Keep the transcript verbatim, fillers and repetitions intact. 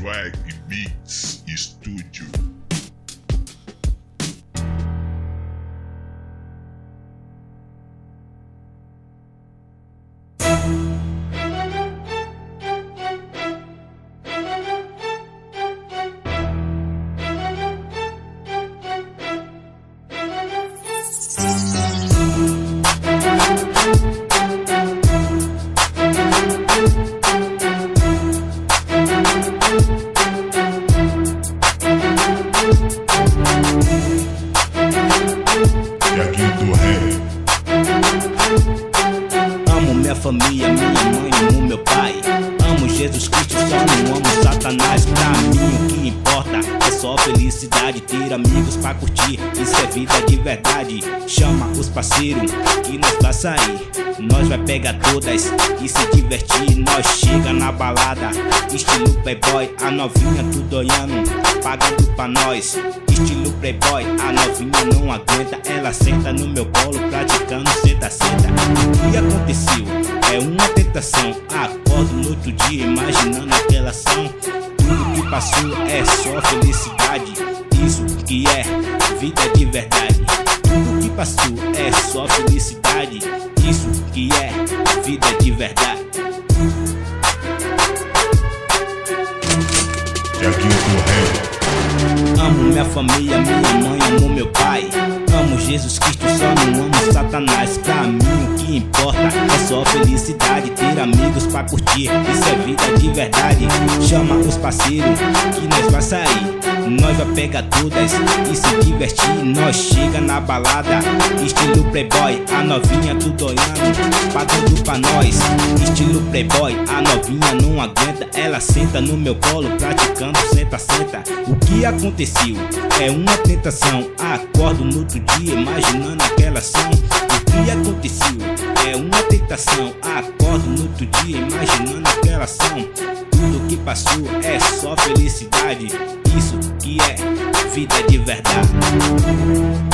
Swag Beats Studio. Amo minha família, minha mãe, amo meu pai. Amo Jesus Cristo, só não amo Satanás. Pra mim o que importa é só felicidade. Ter amigos pra curtir, isso é vida de verdade. Chama os parceiros que nós vai sair. Nós vai pegar todas e se divertir. Nós chega na balada, estilo playboy. A novinha tudo olhando, pagando pra nós. Estilo playboy, a novinha não aguenta. Ela senta no meu colo, praticando senta, senta. O que aconteceu? É uma tentação. Acordo no outro dia, imaginando aquela ação. Tudo que passou é só felicidade. Isso que é vida de verdade. Tudo que passou é só felicidade. Isso que é vida de verdade. Amo minha família, minha mãe, amo meu pai. Amo Jesus Cristo, só não amo Satanás. Pra mim o que importa é só felicidade. Ter amigos pra curtir, isso é vida de verdade. Chama os parceiros que nós vai sair. Nós vai pegar todas e se divertir. Nós chega na balada, estilo playboy. A novinha tudo olhando, pagando pra nós. Estilo playboy, a novinha não aguenta. Ela senta no meu colo, praticando senta, senta. O que aconteceu? É uma tentação. Acordo no outro dia, imaginando aquela ação. O que aconteceu? É uma tentação. Acordo no outro dia, imaginando aquela ação. Tudo que passou é só felicidade. Isso que é vida de verdade.